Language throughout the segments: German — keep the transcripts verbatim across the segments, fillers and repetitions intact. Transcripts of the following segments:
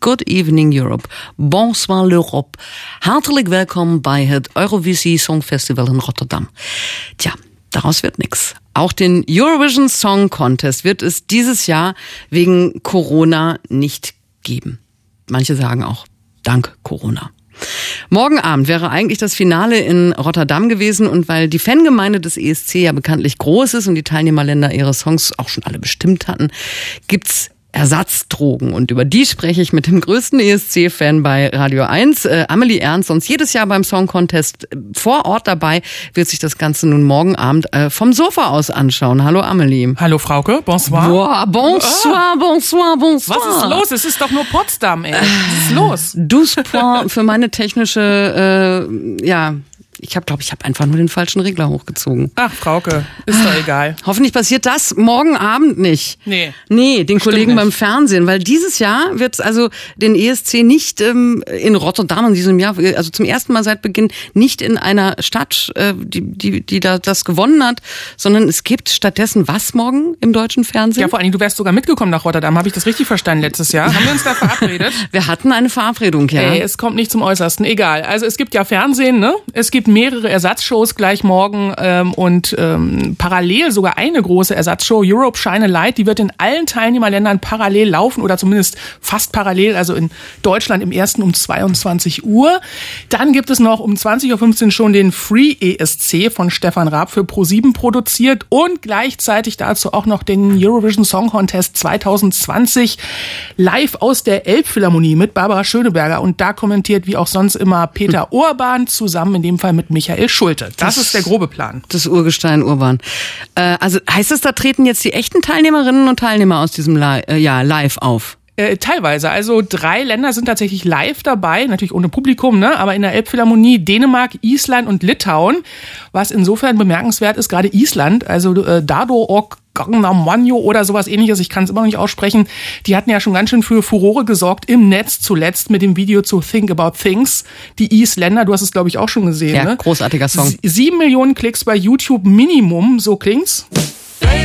Good Evening Europe. Bonsoir l'Europe. Hartelijk welkom bij het Eurovisie Songfestival in Rotterdam. Tja, daraus wird nix. Auch den Eurovision Song Contest wird es dieses Jahr wegen Corona nicht geben. Manche sagen auch, dank Corona. Morgen Abend wäre eigentlich das Finale in Rotterdam gewesen und weil die Fangemeinde des E S C ja bekanntlich groß ist und die Teilnehmerländer ihre Songs auch schon alle bestimmt hatten, gibt's Ersatzdrogen. Und über die spreche ich mit dem größten E S C-Fan bei Radio eins, äh, Amelie Ernst, sonst jedes Jahr beim Song Contest vor Ort dabei, wird sich das Ganze nun morgen Abend äh, vom Sofa aus anschauen. Hallo Amelie. Hallo Frauke, bonsoir. Boah, bonsoir, bonsoir, bonsoir. Was ist los? Es ist doch nur Potsdam, ey. Was ist los? douze points für meine technische, äh, ja... Ich habe, glaube ich, habe einfach nur den falschen Regler hochgezogen. Ach, Frauke, ist doch egal. Hoffentlich passiert das morgen Abend nicht. Nee. Nee, den Kollegen nicht. beim Fernsehen, weil dieses Jahr wird es also den E S C nicht ähm, in Rotterdam in diesem Jahr, also zum ersten Mal seit Beginn, nicht in einer Stadt, äh, die, die, die da das gewonnen hat, sondern es gibt stattdessen was morgen im deutschen Fernsehen? Ja, vor allem, du wärst sogar mitgekommen nach Rotterdam. Habe ich das richtig verstanden letztes Jahr? Haben wir uns da verabredet? Wir hatten eine Verabredung, ja. Ey, es kommt nicht zum Äußersten. Egal. Also es gibt ja Fernsehen, ne? Es gibt mehrere Ersatzshows gleich morgen ähm, und ähm, parallel sogar eine große Ersatzshow, Europe Shine a Light, die wird in allen Teilnehmerländern parallel laufen oder zumindest fast parallel, also in Deutschland im ersten um zweiundzwanzig Uhr. Dann gibt es noch um zwanzig Uhr fünfzehn schon den Free E S C von Stefan Raab für ProSieben produziert und gleichzeitig dazu auch noch den Eurovision Song Contest zwanzig zwanzig live aus der Elbphilharmonie mit Barbara Schöneberger und da kommentiert wie auch sonst immer Peter Urban zusammen in dem Fall mit Michael Schulte. Das, das ist der grobe Plan. Das Urgestein Urban. Äh, also heißt es, da treten jetzt die echten Teilnehmerinnen und Teilnehmer aus diesem Li- äh, ja, live auf? Äh, teilweise. Also drei Länder sind tatsächlich live dabei, natürlich ohne Publikum, ne? Aber in der Elbphilharmonie Dänemark, Island und Litauen. Was insofern bemerkenswert ist, gerade Island, also äh, Dado Ok Gangnam Manjo oder sowas ähnliches, ich kann es immer noch nicht aussprechen, die hatten ja schon ganz schön für Furore gesorgt im Netz zuletzt mit dem Video zu Think About Things. Die Isländer, du hast es glaube ich auch schon gesehen. Ja, ne? Großartiger Song. Sie- sieben Millionen Klicks bei YouTube Minimum, so klingt's. Baby,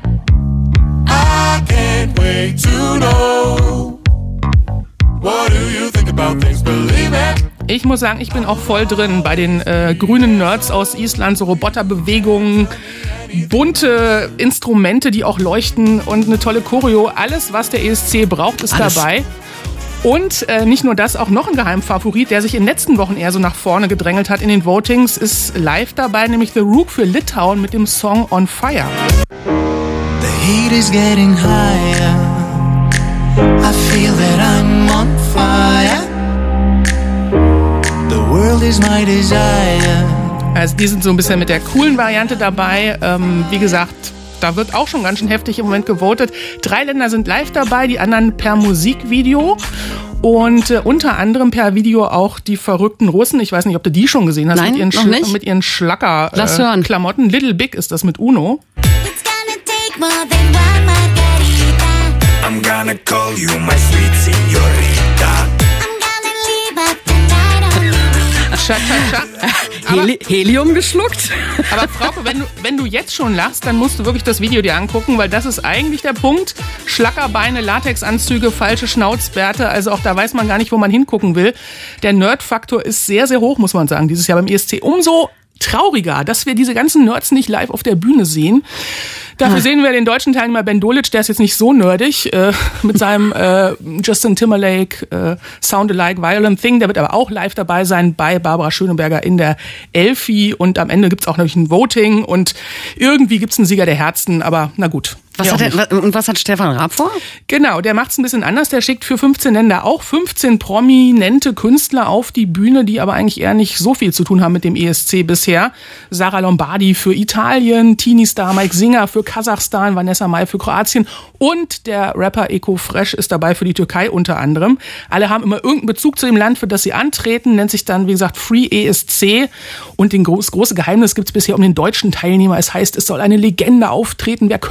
I can't wait to know. What do you think about things? Believe it. Ich muss sagen, ich bin auch voll drin bei den äh, grünen Nerds aus Island, so Roboterbewegungen, bunte Instrumente, die auch leuchten und eine tolle Choreo. Alles, was der E S C braucht, ist Alles. dabei. Und äh, nicht nur das, auch noch ein Geheimfavorit, der sich in den letzten Wochen eher so nach vorne gedrängelt hat in den Votings, ist live dabei, nämlich The Rook für Litauen mit dem Song On Fire. The heat is getting higher. I feel that I'm on fire. The world is my desire. Also die sind so ein bisschen mit der coolen Variante dabei. Ähm, wie gesagt, da wird auch schon ganz schön heftig im Moment gewotet. Drei Länder sind live dabei, die anderen per Musikvideo. Und äh, unter anderem per Video auch die verrückten Russen. Ich weiß nicht, ob du die schon gesehen hast. Nein, mit ihren, noch nicht. Mit ihren Schlacker Lass hören. äh, Klamotten. Little Big ist das mit Uno. It's gonna take more than one margarita. I'm gonna call you my sweet señorita. I'm gonna leave up tonight on you. Scha, scha, scha. Heli- Helium geschluckt? Aber Frauke, wenn du, wenn du jetzt schon lachst, dann musst du wirklich das Video dir angucken, weil das ist eigentlich der Punkt. Schlackerbeine, Latexanzüge, falsche Schnauzbärte, also auch da weiß man gar nicht, wo man hingucken will. Der Nerd-Faktor ist sehr, sehr hoch, muss man sagen, dieses Jahr beim E S C. Umso trauriger, dass wir diese ganzen Nerds nicht live auf der Bühne sehen. Dafür sehen wir den deutschen Teilnehmer Ben Dolic, der ist jetzt nicht so nerdig, äh, mit seinem äh, Justin Timberlake äh, Sound Alike Violent Thing. Der wird aber auch live dabei sein bei Barbara Schöneberger in der Elfi. Und am Ende gibt's auch natürlich ein Voting und irgendwie gibt's einen Sieger der Herzen, aber na gut. Was Ja, hat auch er, nicht. und was hat Stefan Raab vor? Genau, der macht's ein bisschen anders. Der schickt für fünfzehn Länder auch fünfzehn prominente Künstler auf die Bühne, die aber eigentlich eher nicht so viel zu tun haben mit dem E S C bisher. Sarah Lombardi für Italien, Teenie Star Mike Singer für Kasachstan, Vanessa Mai für Kroatien und der Rapper Eko Fresh ist dabei für die Türkei unter anderem. Alle haben immer irgendeinen Bezug zu dem Land, für das sie antreten, nennt sich dann, wie gesagt, Free E S C. Und den groß, große Geheimnis gibt's bisher um den deutschen Teilnehmer. Es heißt, es soll eine Legende auftreten. Wer könnte das sein?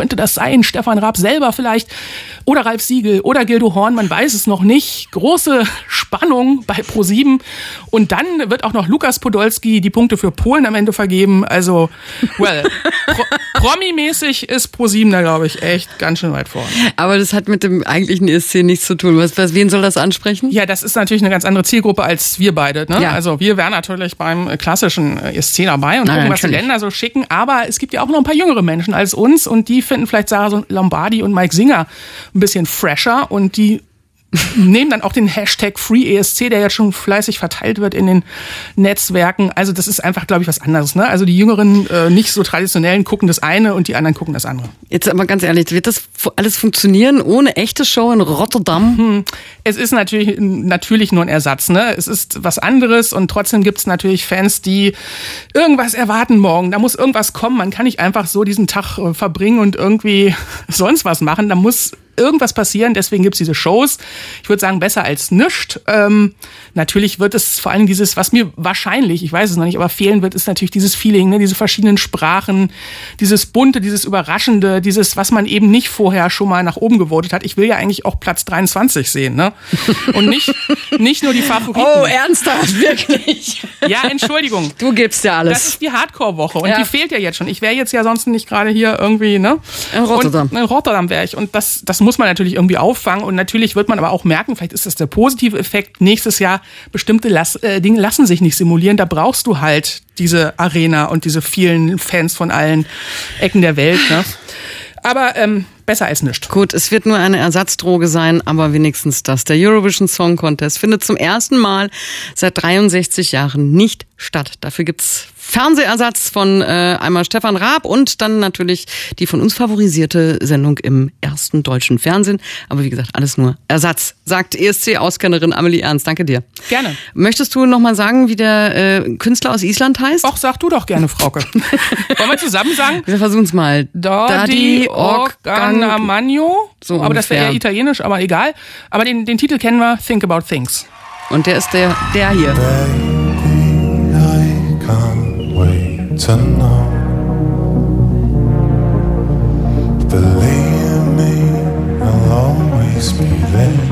sein, Stefan Raab selber vielleicht oder Ralf Siegel oder Gildo Horn, man weiß es noch nicht. Große Spannung bei ProSieben. Und dann wird auch noch Lukas Podolski die Punkte für Polen am Ende vergeben. Also, well, Pro- Promi-mäßig ist ProSieben da, glaube ich, echt ganz schön weit vorne. Aber das hat mit dem eigentlichen E S C nichts zu tun. Was, was, wen soll das ansprechen? Ja, das ist natürlich eine ganz andere Zielgruppe als wir beide. Ne? Ja. Also wir wären natürlich beim klassischen E S C dabei und Na, gucken, was die natürlich. Länder so schicken. Aber es gibt ja auch noch ein paar jüngere Menschen als uns und die finden vielleicht Sarah Lombardi und Mike Singer ein bisschen fresher und die nehmen dann auch den Hashtag FreeESC, der jetzt schon fleißig verteilt wird in den Netzwerken. Also das ist einfach, glaube ich, was anderes. Ne? Also die Jüngeren, äh, nicht so traditionellen, gucken das eine und die anderen gucken das andere. Jetzt aber ganz ehrlich, wird das alles funktionieren ohne echte Show in Rotterdam? Hm. Es ist natürlich, natürlich nur ein Ersatz. Ne? Es ist was anderes und trotzdem gibt es natürlich Fans, die irgendwas erwarten morgen. Da muss irgendwas kommen. Man kann nicht einfach so diesen Tag äh, verbringen und irgendwie sonst was machen. Da muss irgendwas passieren, deswegen gibt's diese Shows. Ich würde sagen, besser als nichts. Ähm, natürlich wird es vor allem dieses, was mir wahrscheinlich, ich weiß es noch nicht, aber fehlen wird, ist natürlich dieses Feeling, ne? Diese verschiedenen Sprachen, dieses Bunte, dieses Überraschende, dieses, was man eben nicht vorher schon mal nach oben gewotet hat. Ich will ja eigentlich auch Platz dreiundzwanzig sehen, ne? Und nicht, nicht nur die Favoriten. Oh, ernsthaft, wirklich? Ja, Entschuldigung. Du gibst ja alles. Das ist die Hardcore-Woche und Ja. die fehlt ja jetzt schon. Ich wäre jetzt ja sonst nicht gerade hier irgendwie, ne? In Rotterdam. Und in Rotterdam wäre ich. Und das, das muss man natürlich irgendwie auffangen. Und natürlich wird man aber auch merken, vielleicht ist das der positive Effekt, nächstes Jahr bestimmte Lass, äh, Dinge lassen sich nicht simulieren. Da brauchst du halt diese Arena und diese vielen Fans von allen Ecken der Welt, ne? Aber ähm, besser als nichts. Gut, es wird nur eine Ersatzdroge sein, aber wenigstens das. Der Eurovision Song Contest findet zum ersten Mal seit dreiundsechzig Jahren nicht statt. Dafür gibt's Fernsehersatz von äh, einmal Stefan Raab und dann natürlich die von uns favorisierte Sendung im ersten deutschen Fernsehen. Aber wie gesagt, alles nur Ersatz, sagt E S C-Auskennerin Amelie Ernst. Danke dir. Gerne. Möchtest du noch mal sagen, wie der äh, Künstler aus Island heißt? Och, sag du doch gerne, Frauke. Wollen wir zusammen sagen? Wir versuchen's mal. Dadi Organamanio. So aber das wäre ungefähr. eher italienisch, aber egal. Aber den, den Titel kennen wir, Think About Things. Und der ist der, der hier. I can't wait to know. Believe me, I'll always be there.